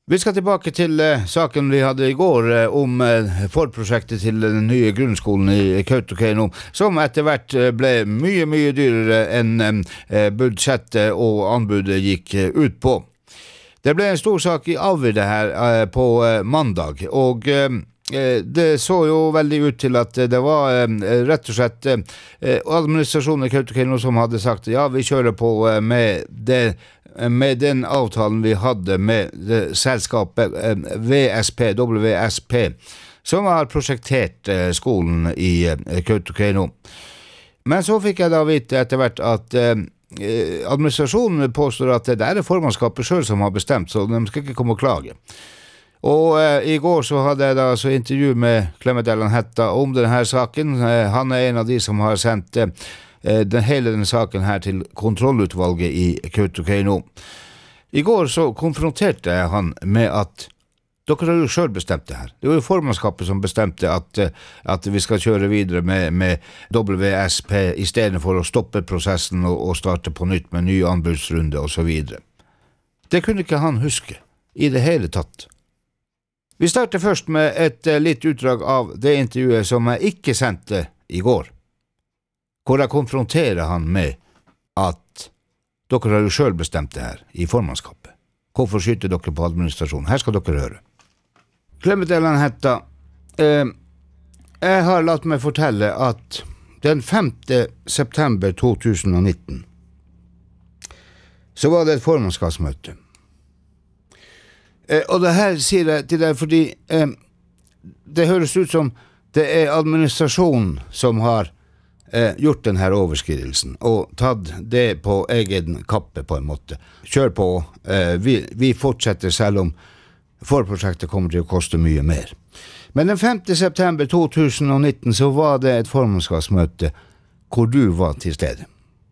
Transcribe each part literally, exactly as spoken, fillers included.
Vi skal tilbake til uh, saken vi hadde i går uh, om uh, forprosjektet til den nye grunnskolen i Kautokeino, som etter hvert uh, ble mye, mye dyrere enn um, uh, budsjettet og anbudet gikk uh, ut på. Det ble en stor sak i Avirde her uh, på uh, mandag, og uh, det så jo veldig ut til at det var uh, rett og slett uh, administrasjonen i Kautokeino som hadde sagt ja, vi kjører på uh, med det med den avtalen vi hadde med det selskapet V S P, W S P, som har prosjektert skolen i Kautokeino. Men så fikk jeg da vite etter hvert at eh, administrasjonen påstår at det er formannskapet selv som har bestemt, så de skal ikke komme og klage. Og eh, i går så hadde jeg da så intervju med Clement Elland Hætta om denne saken. Eh, han er en av de som har sendt eh, den hele denne saken her til kontrollutvalget i Kautokeino. I går så konfronterte jeg han med at dere har jo selv bestemt det her. Det var jo formannskapet som bestemte at, at vi skal kjøre videre med, med W S P i stedet for å stoppe prosessen og, og starte på nytt med ny anbudsrunde og så videre. Det kunne ikke han huske i det hele tatt. Vi starter først med et litt utdrag av det intervjuet som jeg ikke sendte i går, hvor jeg konfronterer han med at dere har jo selv bestemt det her i formannskapet. Hvorfor skyter dere på administrasjonen? Her skal dere høre. Clement Elland Hætta, eh, jeg har latt meg fortelle at den femte september to tusen og nitten så var det et formannskapsmøte. Eh, og det her sier jeg til deg fordi eh, det høres ut som det er administrasjonen som har Eh, gjort denne overskridelsen og tatt det på egen kappe på en måte. Kjør på, eh, vi, vi fortsetter selv om forprosjektet kommer til å koste mye mer. Men den femte september to tusen og nitten så var det et formannskapsmøte hvor du var til stede.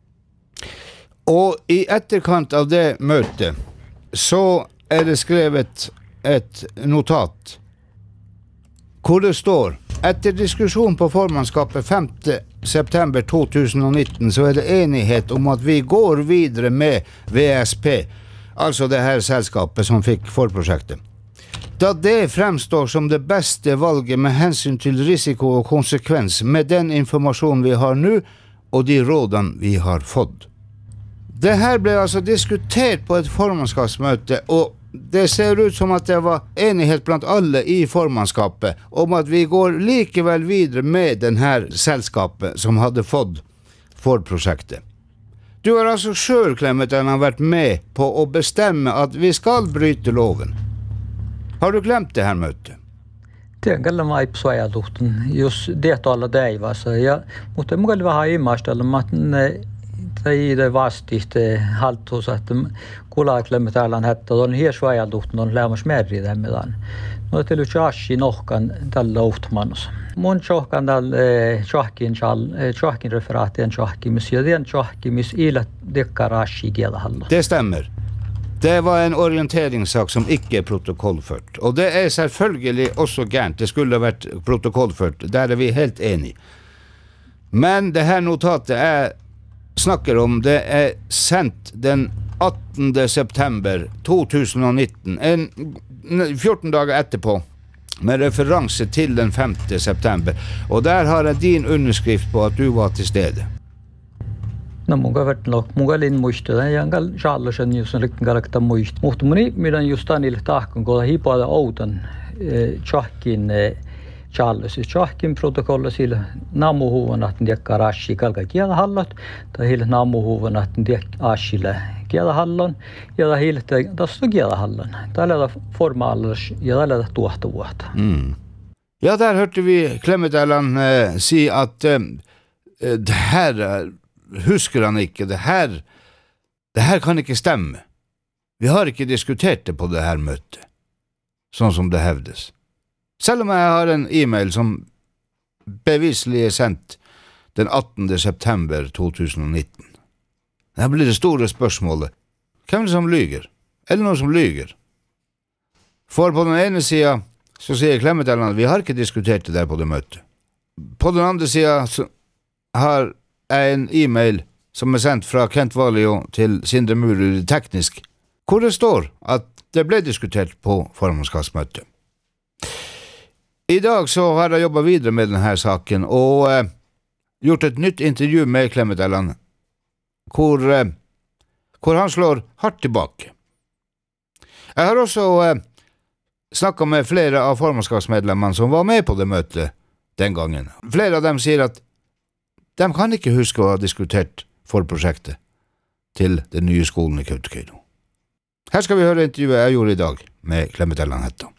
Og i etterkant av det møtet så er det skrevet et notat hvor det står: etter diskusjon på formannskapet femte september to tusen og nitten så er det enighet om at vi går videre med V S P, altså det her selskapet som fikk forprosjektet. Da det fremstår som det beste valget med hensyn til risiko og konsekvens med den informasjonen vi har nå og de rådene vi har fått. Det her ble altså diskutert på et formannskapsmøte, og det ser ut som at det var enighet blant alle i formannskapet om at vi går likevel videre med denne selskapet som hadde fått forprosjektet. Du har altså selv, Clement, vært med på å bestemme at vi skal bryte loven. Har du glemt det her møtet? Det er galt meg på ajatuksen. Just det alla det var så jag mutta mulle vähän imastella matten tai det vastigt halt hos att kula Clement Elland Hætta on hier ajatuksen on lämmas meri tämän. No till chashi nohkan tällä uhtmanus. Mun chohkan dal chahkin chal chahkin referaten chahkin misjeden chahkin mis ila dekarashi gela hallo. Det stemmer. Det var en orienteringssak som ikke er protokollført. Og det er selvfølgelig også gærent. Det skulle vært protokollført. Der er vi helt enige. Men det her notatet jeg snakker om, det er sendt den attende september to tusen og nitten. En fjorten dager etterpå, med referanse til den femte september. Og der har jeg din underskrift på at du var til stede. No muga vertnok muga lin muista ja gal challosen jusen rikken karakta muist mutta moni midan justanil tahkon kola hipada outan chahkin challos chahkin protokolla sillä namuhuvan at de karashi kalka kiela hallot ta hil namuhuvan at de ashila kiela hallon ja hil tastu kiela hallon tällä formaalis ja tällä tuohta vuotta. Mm. Ja, der hørte vi Clement Elland eh, si at eh, det her husker han ikke, det her, det her kan ikke stemme. Vi har ikke diskutert det på det her møtet, sånn som det hevdes. Selv om jeg har en e-mail som beviselig er sendt den attende september to tusen og nitten. Her blir det store spørsmålet, hvem er det som lyger? Er det noen som lyger? For på den ene siden så sier Clement Elland, vi har ikke diskutert det der på det møtet. På den andre siden så har er en e-mail som er sendt fra Kent Valio til Sindre Murud teknisk, hvor det står at det ble diskutert på formannskapsmøtet. I dag så har jeg jobbet videre med denne saken og eh, gjort et nytt intervju med Clemet Elland, hvor, eh, hvor han slår hardt tilbake. Jeg har også eh, snakket med flere av formannskapsmedlemmene som var med på det møtet den gangen. Flere av dem sier at de kan ikke huske å ha diskutert forprosjektet til den nye skolen i Kautokeino. Her skal vi høre intervjuet jeg gjorde i dag med Clemet Elland Hetta.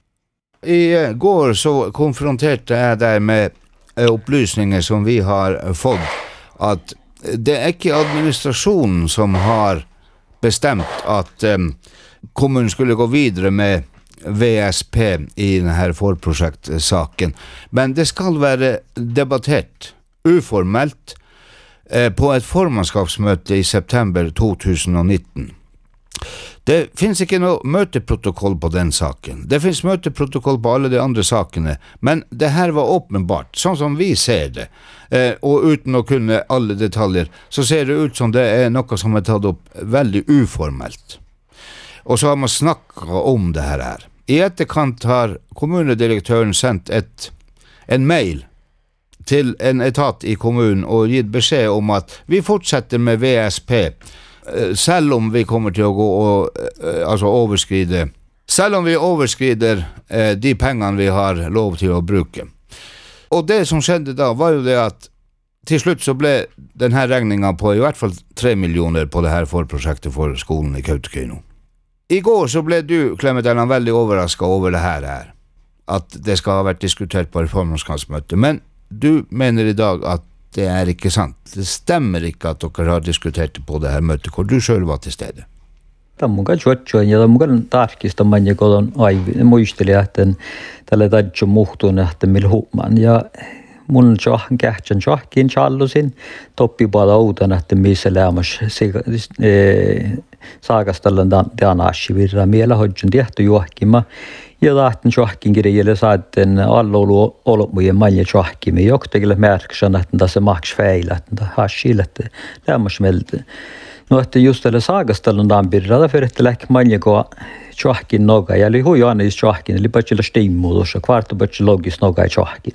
I går så konfronterte jeg deg med opplysninger som vi har fått, at det er ikke administrasjonen som har bestemt at um, kommunen skulle gå videre med V S P i denne forprosjektsaken, men det skal være debattert uformelt eh, på et formannskapsmøte i september to tusen og nitten. Det finnes ikke noe møteprotokoll på den saken. Det finnes møteprotokoll på alle de andre sakene, men det her var åpenbart, sånn som vi ser det, eh, og uten å kunne alle detaljer, så ser det ut som det er noe som er tatt opp veldig uformelt. Og så har man snakket om det her. I etterkant har kommunedirektøren sendt et, en mail til en etat i kommunen og gitt beskjed om at vi fortsetter med V S P, selv om vi kommer til å gå og altså overskride, selv om vi overskrider eh, de pengene vi har lov til å bruke. Og det som skjedde da var jo det at til slutt så ble denne regningen på i hvert fall tre millioner på det her forprosjektet for skolen i Kautokeino. I går så ble du, Clemet Elland, veldig overrasket over det her, her, at det skal ha vært diskutert på formannskapsmøtet, men du mener i dag at det er ikke sant. Det stemmer ikke at dere har diskutert på det her møtet, hvor du selv var til stede. Tämä on katsottua, ja tämä on tarkistamaan, ja kun on muisteli, että tällä täytyy muuttua, että millä huomaan. Ja mun on kähtsän johonkin challusin, toppipuolella uutena, että missä lämmässä saakastellaan tämän asiavirraa. Miellä hodjon tehty johonkin. Ja lähten johonkin kirjalle saatten alla ollut olmujen manja johonkin. Me joktekille märksän, että tässä maks feillä, että hasille, että lämmässä meiltä. No, että just tällä saakastellaan tämän virralla, för että lähti manja kun johonkin noga. Ja oli hui aina johonkin, eli patsilla stimmuudessa, kvarta patsilla logis noga johonkin.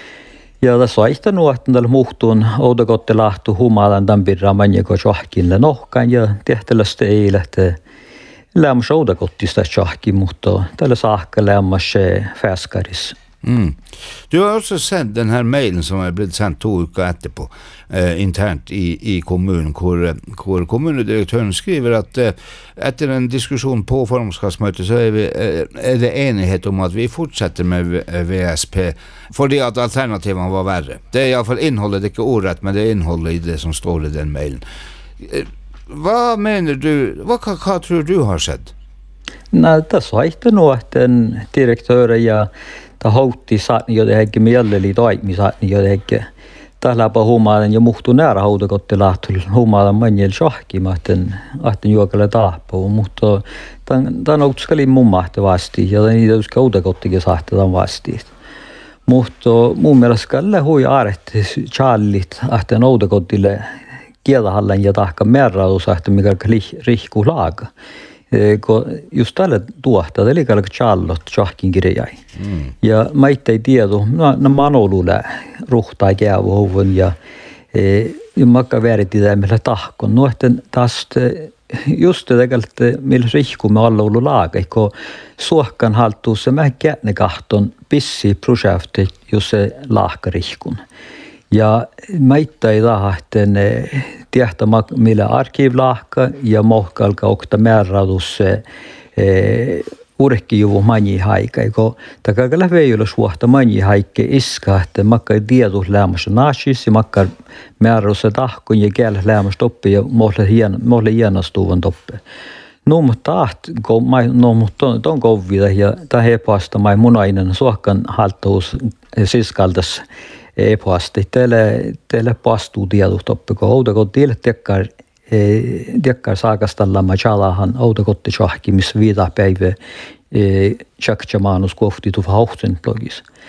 Ja tässä on ihtä nuotten tällä muhtuun oudokotte lahtu humalan tämän virran manja kun johonkin nohkaan ja tehtälästä ei lähtee. Lämmässä oudokottista johonkin, mutta tällä saakka lämmässä färskaris. Mm. Du har også sendt den her mailen som er blitt sendt to uker etterpå, eh, internt i, i kommunen, hvor, hvor kommunedirektøren skriver at eh, etter en diskusjon på formannskapsmøtet så er, vi, eh, er det enighet om at vi fortsetter med V S P, fordi at alternativene var verre. Det er i alle fall innholdet, det er ikke ordrett, men det er innholdet i det som står i den mailen. Eh, hva mener du, hva, hva, hva tror du har skjedd? Nei, det sa ikke noe at en direktør ja, ta hautti saatni jotenkin mieleli toimi saatni jotenkin. Tällä huomaadan ja muhtu nära haudakotti lahtul huomaadan manjel shahkimaten ahten juokalla tahpo, mutta tän tän outskali mummahte vasti ja niitä uska haudakotti sahtadan vasti. Mutta mun mielestä kalle hui aretti challit ahten haudakotille kielahallan ja tahka merraus ahten mikä rihku laaga. Just tällä tuohtaa, eli kalka challot johonkin kirjai. Mm. Ja mä itse ei tiedä, no, no manolulle ruhtaa käyvän ja e, makka vääriti tämmöllä tahkon. No, että tästä just det että millä rihkumme alla ollut laaga, kun suokkan haltuu se mä käänne kahton pissi projekti, jos se laahkarihkun. Ja mä itse ei taha, että tiehtä millä arkiivlaahka ja mohkalka okta määrätus urkkijuvu mani haika. Kun takakalla veijällä suhta mani haike iska, että makka ei tietus lämmässä naasis ja makka määräus se tahkon ja käällä lämmässä toppi ja mohle hienostuvan toppi. No mutta taht, no mutta ton kovida ja tämä hepasta mai munainen suokkan haltuus siskaltas e-posti. Teille, teille pastuu tiedot oppiko. Outokotti tekkar, tekkar saakastalla majalahan outokotti shahki, missä viitaa päivä tjakjamanus kohti tuva hohtsen logis.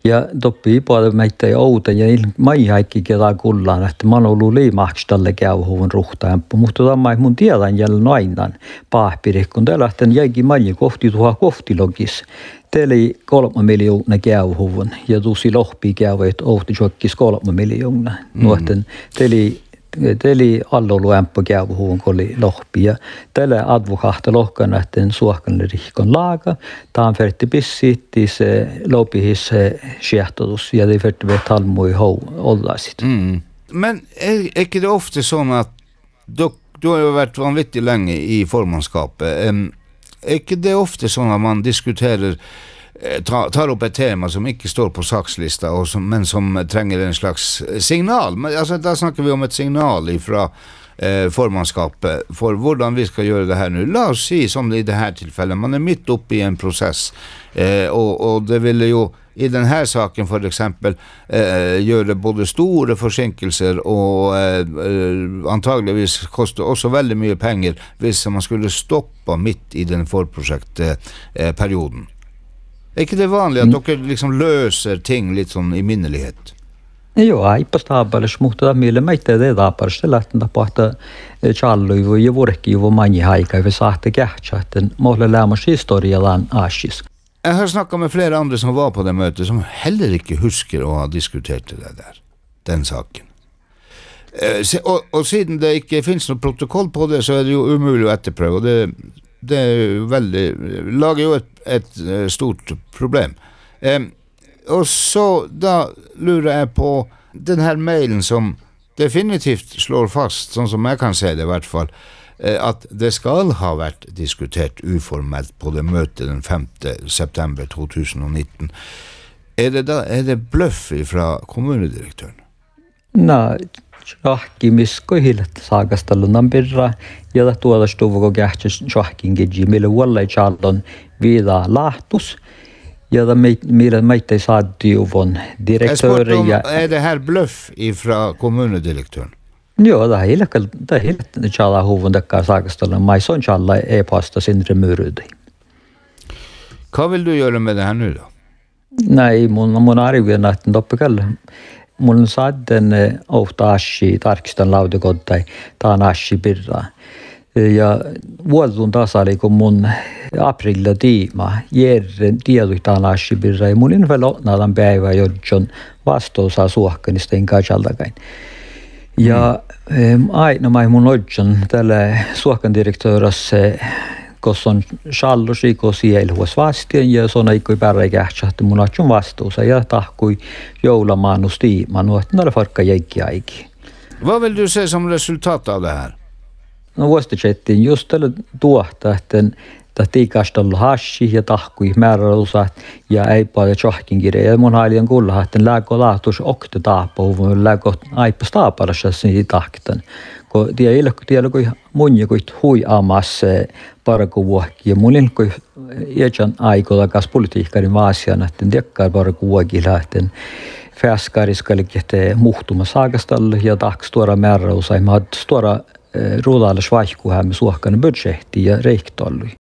Ja toppii puolella meitä ei outa ja mai haikki ketään kullaan, että mä oon ollut liimaksi tälle käyhuvun ruhtaampu. Mutta tämä mun tiedän jälleen aina paahpiri, kun te lähten jäikin mai kohti tuohon kohtilogis. Teillä oli kolme miljoonaa käyhuvun ja tuossa lohpii käyvät ohti jokkis kolme miljoonaa. Mm. Nuoten teillä Teli alloluämpö käyvuhuvun koli lohpi ja tällä advokaahta lohkan nähten suohkanne rihkon laaka. Tämä on fertti pissiitti se lopihis se siehtotus ja det fertti vet halmui hou ollaisit. Mm. Men är, är det ofta så att du, du har ju varit vanvittigt länge i formannskapet. Um, är det ofta så att man diskuterar tar upp ett tema som inte står på sakslista och som, men som tränger en slags signal. Men alltså där snackar vi om ett signal ifrån eh, formannskapet för hur vi ska göra det här nu. Låt oss se som det i det här tillfället. Man är mitt uppe i en process eh, och, och det vill ju i den här saken för exempel eh, göra både stora försinkelser och eh, antagligen kostar också väldigt mycket pengar hvis man skulle stoppa mitt i den förprojektperioden. Eh, Er ikke det vanlig at dere liksom løser ting litt sånn i minnelighet? Joo, aipas taapallis, mutta millä meitä ei taapallis. Tällä tapahtuu challuivu ja vuorkiivu mani haika, vi saatte kähtsä, että måle lämmas historialan asis. Jeg har snakket med flere andre som var på det møtet, som heller ikke husker å ha diskutert det der, den saken. Og, og siden det ikke finnes noe protokoll på det, så er det jo umulig å etterprøve, og det det är väldigt lager ju ett ett stort problem. Ehm och så då lurar jag på den här mailen som definitivt slår fast sån som jag kan säga det i vart fall att det ska ha varit diskuterat uformellt på det mötet den femte september tjugonitton. Är det då är det bluff ifrån kommundirektören? Nej. Shahkimisko hilet saakastalunnan birra ja tuoda stuvoko kähtsys shahkingeji millä wallai challon vida lahtus ja millä meitä saattiuvon direktöri ja är det här bluff ifrån kommundirektören? Joo, det är helt det är helt challa huvun takka saakastalun mai son challa e-posta sinre myrudi. Vad vill du göra med det här nu då? Nej, mun mun arvioin että toppikalle mun saadden ofta ashi tarkistan laudakodtai taan ashi birra ja vuodun tasali kun mun aprilla tiima järren tiedui taan ashi birra ja mun invelotnadan päivä jodjon vastuusaa suohkanista en kajaltakain ja mm. aina mai mun odjon tällä suohkan direktöörassa koska on shallusi kosiel huos vastien ja sona ikkui pärre kähtsahti mun atjun vastuusa ja tahkui joulamaannusti manuot näillä farkka jäikki aiki. Vad vill du se som resultat av det här? No vuosittain just tällä tuohta, että tiikastalla hashi ja tahkui määräusat ja ei paljon johkinkirja ja mun hailijan kulla, että lääkö laatus okte taapuu, lääkö aipas taapalassa siinä tahkitan. Kun tiedä, tiedä, kun mun joku hui amas parkuvuokki ja mun ilkoi jätän aikoilla kas politiikkarin vaasian, että tiekkaan parkuvuokki lähten färskariskalikin muhtuma saakastalle ja tahks tuoda määräusai. Mä oon tuoda ruudallis vaihkuhämme suohkainen budjetti ja reiktolli.